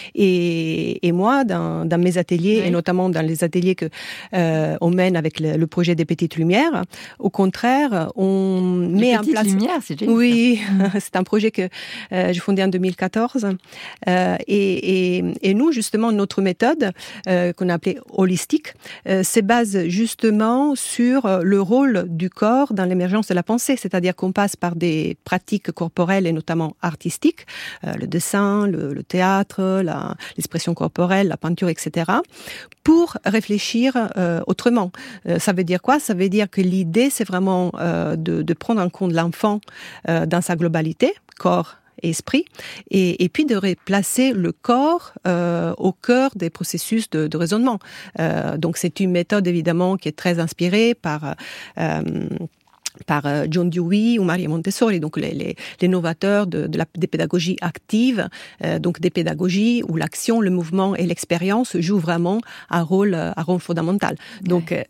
Et Et, et moi, dans, dans mes ateliers, oui. et notamment dans les ateliers que euh, on mène avec le, le projet des Petites Lumières, au contraire, on les met en place... Petites Lumières, c'est génial. Oui, c'est un projet que euh, j'ai fondé en deux mille quatorze. Euh, et, et, et nous, justement, notre méthode, euh, qu'on a appelée holistique, euh, se base justement sur le rôle du corps dans l'émergence de la pensée. C'est-à-dire qu'on passe par des pratiques corporelles et notamment artistiques, euh, le dessin, le, le théâtre, la, l'expression corporelle, la peinture, et cetera, pour réfléchir euh, autrement. Euh, ça veut dire quoi? Ça veut dire que l'idée, c'est vraiment euh, de, de prendre en compte l'enfant euh, dans sa globalité, corps et esprit, et, et puis de replacer le corps euh, au cœur des processus de, de raisonnement. Euh, donc c'est une méthode évidemment qui est très inspirée par... Euh, par John Dewey ou Maria Montessori, donc les, les, les novateurs de, de la, des pédagogies actives, euh, donc des pédagogies où l'action, le mouvement et l'expérience jouent vraiment un rôle, un rôle fondamental. Okay. Donc,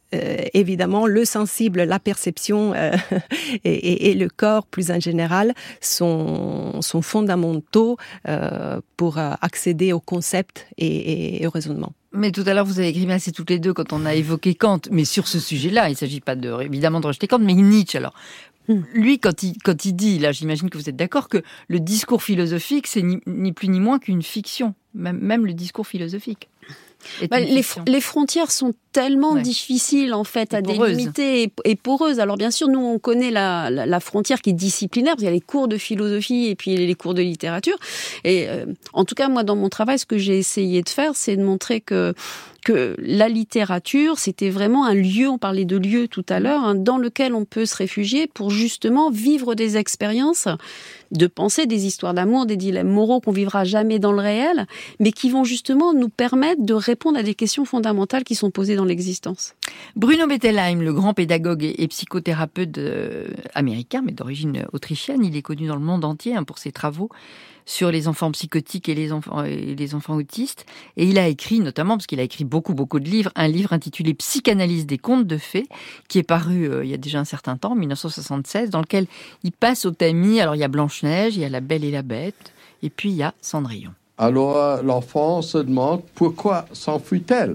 euh, évidemment, le sensible, la perception euh, et, et, et le corps, plus en général, sont, sont fondamentaux euh, pour euh, accéder au concept et, et au raisonnement. Mais tout à l'heure, vous avez grimacé toutes les deux quand on a évoqué Kant. Mais sur ce sujet-là, il ne s'agit pas de, évidemment de rejeter Kant, mais Nietzsche, alors. Lui, quand il, quand il dit, là j'imagine que vous êtes d'accord, que le discours philosophique, c'est ni, ni plus ni moins qu'une fiction, même, même le discours philosophique. Bah, les, les frontières sont tellement ouais. difficiles en fait et à poreuses. délimiter et, et poreuses. Alors bien sûr, nous on connaît la, la, la frontière qui est disciplinaire, parce qu'il y a les cours de philosophie et puis les cours de littérature. Et euh, en tout cas, moi dans mon travail, ce que j'ai essayé de faire, c'est de montrer que que la littérature, c'était vraiment un lieu, on parlait de lieu tout à l'heure, hein, dans lequel on peut se réfugier pour justement vivre des expériences de pensée, des histoires d'amour, des dilemmes moraux qu'on vivra jamais dans le réel, mais qui vont justement nous permettre de répondre à des questions fondamentales qui sont posées dans l'existence. Bruno Bettelheim, le grand pédagogue et psychothérapeute euh, américain, mais d'origine autrichienne, il est connu dans le monde entier hein, pour ses travaux sur les enfants psychotiques et les enfants, et les enfants autistes. Et il a écrit, notamment, parce qu'il a écrit beaucoup, beaucoup de livres, un livre intitulé « Psychanalyse des contes de fées », qui est paru euh, il y a déjà un certain temps, en dix-neuf cent soixante-seize, dans lequel il passe au tamis. Alors, il y a Blanche-Neige, il y a La Belle et la Bête, et puis il y a Cendrillon. Alors, l'enfant se demande pourquoi s'enfuit-elle.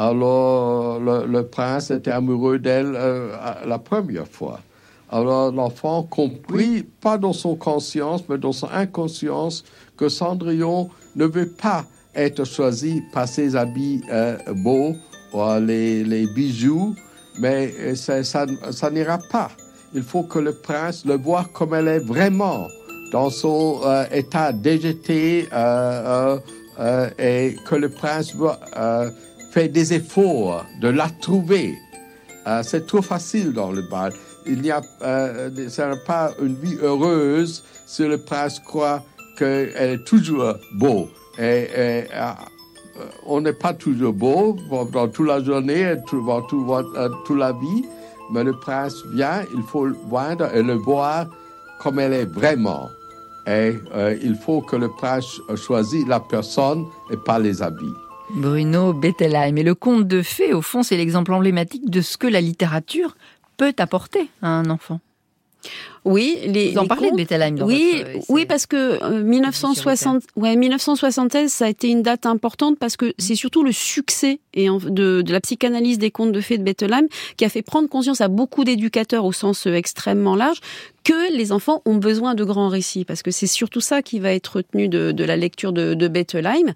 Alors, le, le prince était amoureux d'elle euh, la première fois. Alors, l'enfant comprit, pas dans son conscience, mais dans son inconscience, que Cendrillon ne veut pas être choisi par ses habits euh, beaux, ou les, les bijoux, mais ça, ça, ça n'ira pas. Il faut que le prince le voie comme elle est vraiment, dans son euh, état déjeté, euh, euh, euh, et que le prince euh, fait des efforts de la trouver. Euh, c'est trop facile dans le bal. Il n'y a euh, ça n'a pas une vie heureuse si le prince croit qu'elle est toujours beau. Et, et euh, on n'est pas toujours beau dans toute la journée, dans toute, euh, toute la vie, mais le prince vient, il faut le voir et le voir comme elle est vraiment. Et euh, il faut que le prince choisisse la personne et pas les habits. Bruno Bettelheim. Et le conte de fées, au fond, c'est l'exemple emblématique de ce que la littérature peut apporter à un enfant. Oui, les, vous en les parlez contes, de Bettelheim dans oui, votre essai. Oui, parce que euh, dix-neuf cent soixante, ouais, dix-neuf cent soixante-seize, ça a été une date importante parce que c'est surtout le succès et en, de, de la psychanalyse des contes de fées de Bettelheim qui a fait prendre conscience à beaucoup d'éducateurs au sens euh, extrêmement large que les enfants ont besoin de grands récits, parce que c'est surtout ça qui va être retenu de, de la lecture de, de Bettelheim.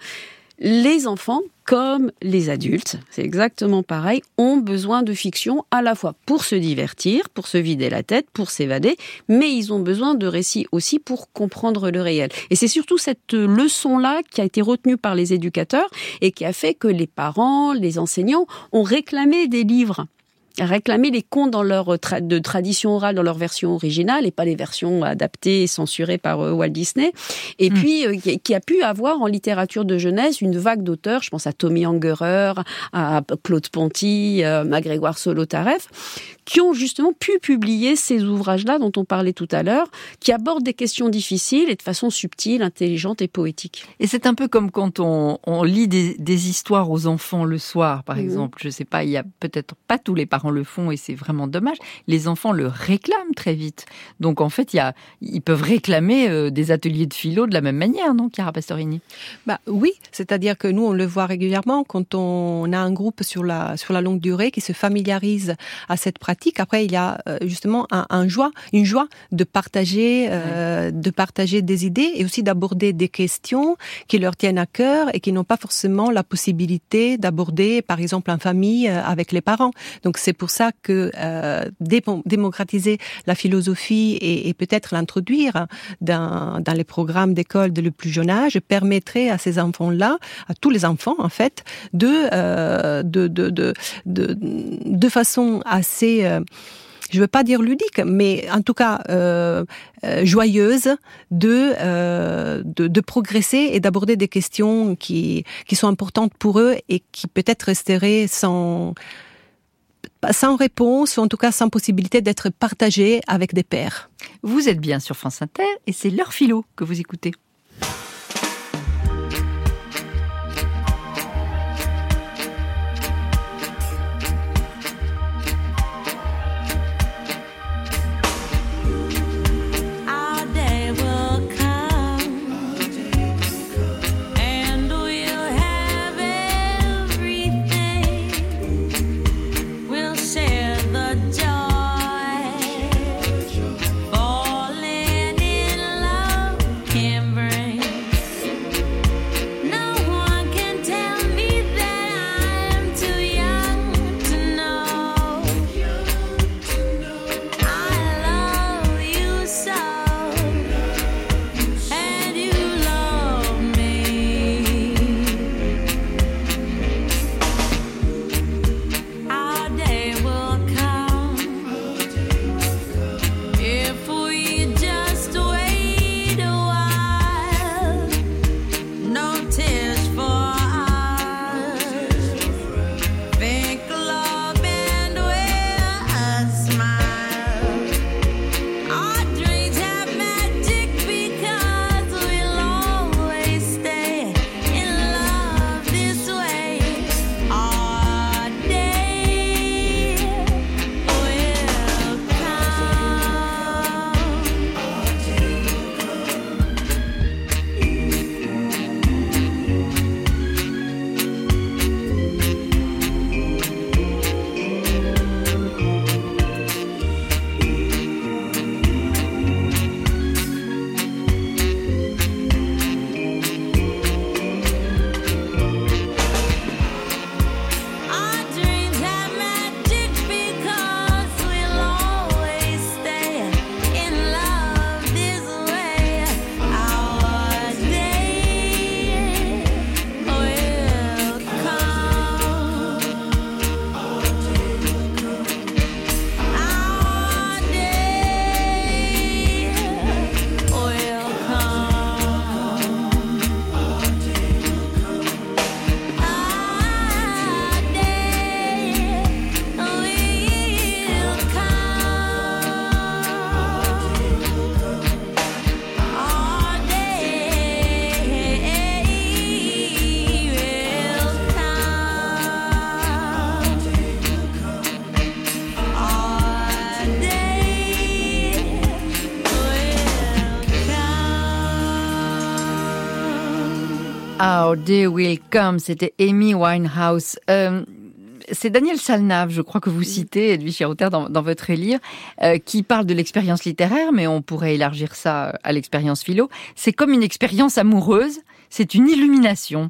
Les enfants, comme les adultes, c'est exactement pareil, ont besoin de fiction à la fois pour se divertir, pour se vider la tête, pour s'évader, mais ils ont besoin de récits aussi pour comprendre le réel. Et c'est surtout cette leçon-là qui a été retenue par les éducateurs et qui a fait que les parents, les enseignants ont réclamé des livres, réclamer les contes dans leur tra- de tradition orale, dans leur version originale, et pas les versions adaptées et censurées par euh, Walt Disney. Et mmh. puis, euh, qui, qui a pu avoir en littérature de jeunesse une vague d'auteurs, je pense à Tommy Ungerer, à Claude Ponty, euh, à Grégoire Solotareff, qui ont justement pu publier ces ouvrages-là dont on parlait tout à l'heure, qui abordent des questions difficiles et de façon subtile, intelligente et poétique. Et c'est un peu comme quand on, on lit des, des histoires aux enfants le soir, par mmh. exemple. Je sais pas, il y a peut-être pas tous les parents le font et c'est vraiment dommage. Les enfants le réclament très vite. Donc en fait, il y a, ils peuvent réclamer euh, des ateliers de philo de la même manière, non, Chiara Pastorini? Bah oui, c'est-à-dire que nous on le voit régulièrement quand on a un groupe sur la sur la longue durée qui se familiarise à cette pratique. Après, il y a euh, justement un, un joie, une joie de partager, euh, ouais. de partager des idées et aussi d'aborder des questions qui leur tiennent à cœur et qui n'ont pas forcément la possibilité d'aborder, par exemple, en famille euh, avec les parents. Donc c'est pour ça que euh, dé- démocratiser la philosophie et, et peut-être l'introduire dans, dans les programmes d'école de le plus jeune âge permettrait à ces enfants-là, à tous les enfants en fait, de euh, de, de de de de façon assez euh, je veux pas dire ludique, mais en tout cas euh, euh, joyeuse, de, euh, de de progresser et d'aborder des questions qui qui sont importantes pour eux et qui peut-être resteraient sans sans réponse, ou en tout cas sans possibilité d'être partagées avec des pairs. Vous êtes bien sur France Inter et c'est l'heure philo que vous écoutez. Our Day Will Come, c'était Amy Winehouse. Euh, c'est Daniel Salnave, je crois que vous citez, Edwige Chirouter, dans, dans votre élire, euh, qui parle de l'expérience littéraire, mais on pourrait élargir ça à l'expérience philo. C'est comme une expérience amoureuse, c'est une illumination.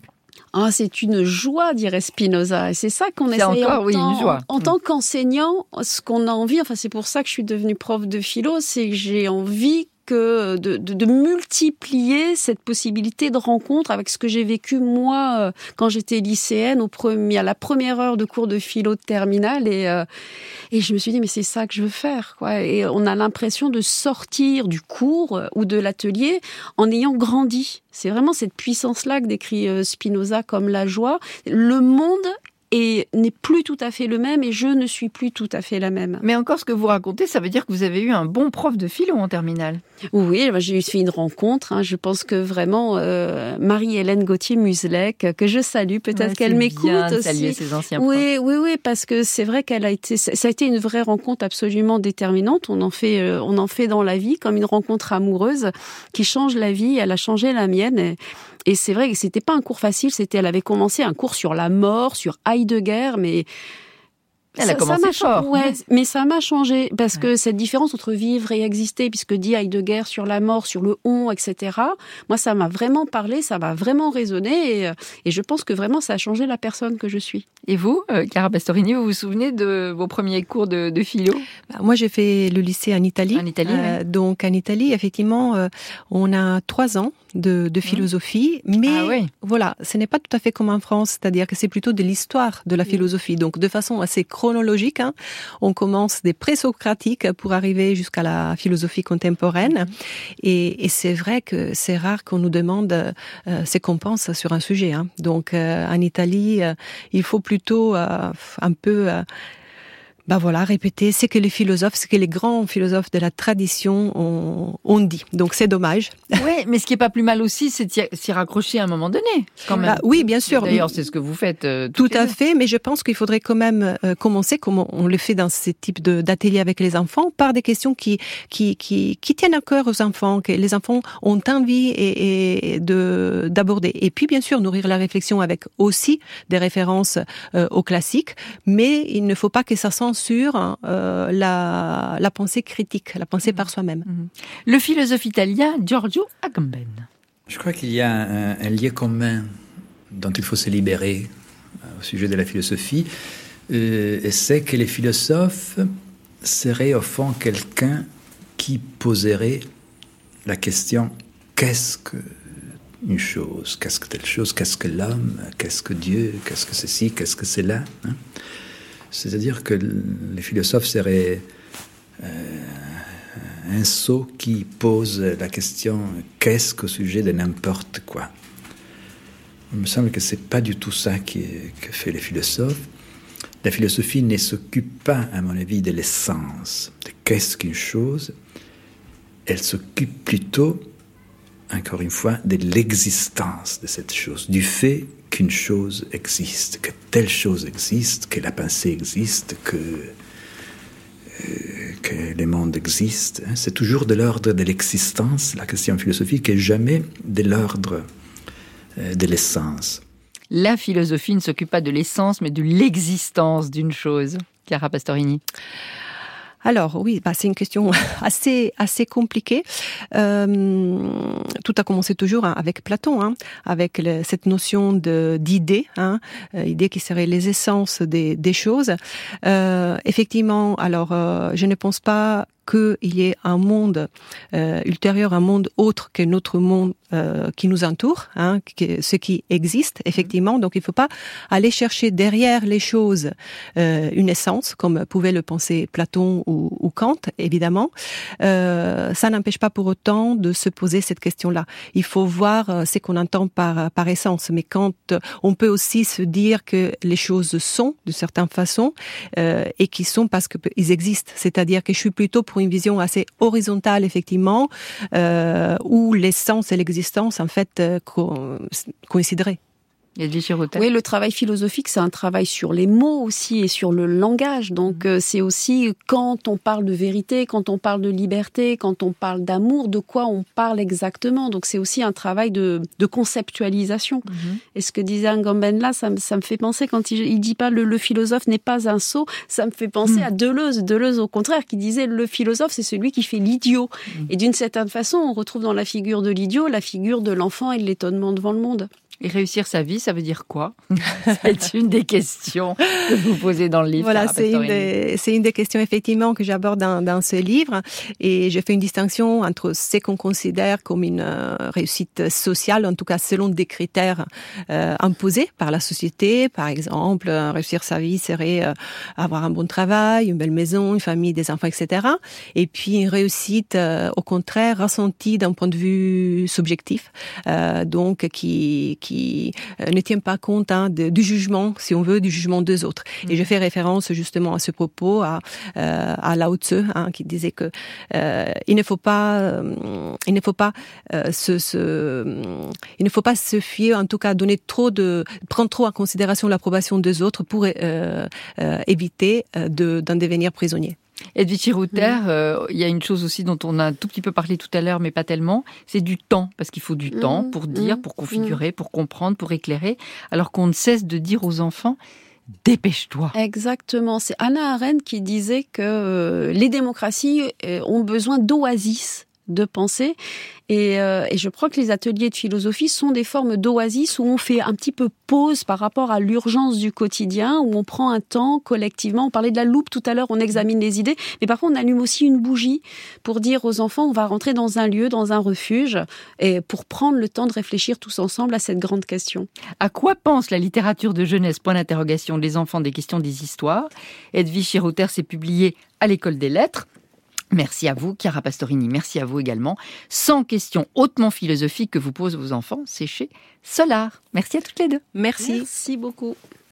Ah, c'est une joie, dirait Spinoza. Et c'est ça qu'on essaye encore, en, oui, tant, une joie. en, en tant qu'enseignant, ce qu'on a envie, enfin c'est pour ça que je suis devenue prof de philo, c'est que j'ai envie que de, de, de multiplier cette possibilité de rencontre avec ce que j'ai vécu moi euh, quand j'étais lycéenne au premier, à la première heure de cours de philo de terminale et euh, et je me suis dit mais c'est ça que je veux faire quoi. Et on a l'impression de sortir du cours ou de l'atelier en ayant grandi. C'est vraiment cette puissance-là que décrit Spinoza comme la joie. Le monde et n'est plus tout à fait le même et je ne suis plus tout à fait la même. Mais encore ce que vous racontez, ça veut dire que vous avez eu un bon prof de philo en terminale. Oui, j'ai eu fait une rencontre. Hein. Je pense que vraiment euh, Marie-Hélène Gauthier-Muselec, que je salue, peut-être ouais, qu'elle m'écoute bien de aussi. Saluer ses anciens oui, profs. oui, oui, parce que c'est vrai qu'elle a été, ça a été une vraie rencontre absolument déterminante. On en fait, euh, on en fait dans la vie comme une rencontre amoureuse qui change la vie. Elle a changé la mienne. Et, Et c'est vrai que c'était pas un cours facile, c'était, elle avait commencé un cours sur la mort, sur Heidegger, mais elle a ça, commencé ça fort. Ouais, mais ça m'a changé parce ouais. que cette différence entre vivre et exister, puisque dit Heidegger sur la mort, sur le on, et cetera. Moi, ça m'a vraiment parlé, ça m'a vraiment résonné, et, et je pense que vraiment ça a changé la personne que je suis. Et vous, euh, Chiara Pastorini, vous vous souvenez de vos premiers cours de, de philo ? Bah, moi, j'ai fait le lycée en Italie. En Italie, euh, oui. Donc, en Italie, effectivement, euh, on a trois ans de, de philosophie, mmh. mais ah, oui. voilà, ce n'est pas tout à fait comme en France, c'est-à-dire que c'est plutôt de l'histoire de la philosophie. Donc, de façon assez chronologique, hein, on commence des présocratiques pour arriver jusqu'à la philosophie contemporaine. Et, et c'est vrai que c'est rare qu'on nous demande euh, ce qu'on pense sur un sujet. Hein. Donc, euh, en Italie, euh, il faut plutôt euh, un peu... Euh, bah voilà, répéter ce que les philosophes, ce que les grands philosophes de la tradition ont, ont dit. Donc c'est dommage. Oui, mais ce qui est pas plus mal aussi, c'est de s'y raccrocher à un moment donné, quand même. Bah, oui, bien sûr. D'ailleurs, c'est ce que vous faites. Euh, Tout à fait, mais je pense qu'il faudrait quand même euh, commencer, comme on le fait dans ce type de, d'ateliers avec les enfants, par des questions qui, qui, qui, qui tiennent à cœur aux enfants, que les enfants ont envie et, et de, d'aborder. Et puis, bien sûr, nourrir la réflexion avec aussi des références euh, aux classiques, mais il ne faut pas que ça sente sur euh, la, la pensée critique, la pensée mmh. par soi-même. Mmh. Le philosophe italien Giorgio Agamben. Je crois qu'il y a un, un lien commun dont il faut se libérer euh, au sujet de la philosophie, euh, et c'est que les philosophes seraient au fond quelqu'un qui poserait la question « qu'est-ce qu'une chose ? Qu'est-ce que telle chose ? Qu'est-ce que l'homme ? Qu'est-ce que Dieu ? Qu'est-ce que ceci ? Qu'est-ce que cela ?» hein? C'est-à-dire que les philosophes seraient euh, un sot qui pose la question « qu'est-ce qu'au sujet de n'importe quoi ?» Il me semble que ce n'est pas du tout ça qui est, que fait les philosophes. La philosophie ne s'occupe pas, à mon avis, de l'essence, de qu'est-ce qu'une chose. Elle s'occupe plutôt, encore une fois, de l'existence de cette chose, du fait qu'une chose existe, que telle chose existe, que la pensée existe, que, euh, que le monde existe. Hein. C'est toujours de l'ordre de l'existence, la question philosophique, et jamais de l'ordre euh, de l'essence. La philosophie ne s'occupe pas de l'essence, mais de l'existence d'une chose. Chiara Pastorini. Alors oui, bah, c'est une question assez assez compliquée. Euh, tout a commencé toujours hein, avec Platon, hein, avec le, cette notion de d'idée, hein, euh, idée qui serait les essences des, des choses. Euh, effectivement, alors euh, je ne pense pas qu'il y ait un monde euh, ultérieur, un monde autre que notre monde euh, qui nous entoure, hein, que, ce qui existe effectivement. Donc il ne faut pas aller chercher derrière les choses euh, une essence, comme pouvait le penser Platon ou, ou Kant, évidemment. Euh, ça n'empêche pas pour autant de se poser cette question-là. Il faut voir euh, ce qu'on entend par, par essence. Mais quand euh, on peut aussi se dire que les choses sont de certaines façons euh, et qui sont parce qu'ils existent, c'est-à-dire que je suis plutôt pour une vision assez horizontale, effectivement, euh, où l'essence et l'existence, en fait, euh, co- coïncideraient. Oui, le travail philosophique, c'est un travail sur les mots aussi et sur le langage. Donc, euh, c'est aussi quand on parle de vérité, quand on parle de liberté, quand on parle d'amour, de quoi on parle exactement. Donc, c'est aussi un travail de, de conceptualisation. Mm-hmm. Et ce que disait Agamben là, ça, ça me fait penser, quand il, il dit pas le, le philosophe n'est pas un sot, ça me fait penser mm. à Deleuze. Deleuze, au contraire, qui disait le philosophe, c'est celui qui fait l'idiot. Mm. Et d'une certaine façon, on retrouve dans la figure de l'idiot la figure de l'enfant et de l'étonnement devant le monde. Et réussir sa vie, ça veut dire quoi? C'est une des questions que vous posez dans le livre. Voilà, c'est une, des, c'est une des questions effectivement que j'aborde dans, dans ce livre. Et je fais une distinction entre ce qu'on considère comme une euh, réussite sociale, en tout cas selon des critères euh, imposés par la société. Par exemple, euh, réussir sa vie serait euh, avoir un bon travail, une belle maison, une famille, des enfants, et cetera. Et puis une réussite, euh, au contraire, ressentie d'un point de vue subjectif, euh, donc qui qui euh, ne tient pas compte hein, de, du jugement, si on veut, du jugement des autres. Mmh. Et je fais référence justement à ce propos, à, euh, à Lao Tzu, hein, qui disait que euh, il ne faut pas, euh, il ne faut pas euh, se, se, il ne faut pas se fier, en tout cas, donner trop de, prendre trop en considération l'approbation des autres pour euh, euh, éviter euh, de, d'en devenir prisonnier. Edwige Ruther, il euh, y a une chose aussi dont on a un tout petit peu parlé tout à l'heure, mais pas tellement, c'est du temps, parce qu'il faut du mmh, temps pour dire, mmh, pour configurer, mmh. pour comprendre, pour éclairer, alors qu'on ne cesse de dire aux enfants « dépêche-toi ». Exactement, c'est Hannah Arendt qui disait que euh, les démocraties euh, ont besoin d'oasis de pensée. Et, euh, et je crois que les ateliers de philosophie sont des formes d'oasis où on fait un petit peu pause par rapport à l'urgence du quotidien, où on prend un temps collectivement. On parlait de la loupe tout à l'heure, on examine les idées, mais parfois on allume aussi une bougie pour dire aux enfants, on va rentrer dans un lieu, dans un refuge, et pour prendre le temps de réfléchir tous ensemble à cette grande question. À quoi pense la littérature de jeunesse? Point d'interrogation. Les enfants, des questions, des histoires. Edwige Ruther, c'est publié à l'École des Lettres. Merci à vous, Chiara Pastorini, merci à vous également. cent questions hautement philosophiques que vous posent vos enfants, c'est chez Solar. Merci à toutes les deux. Merci. Merci beaucoup.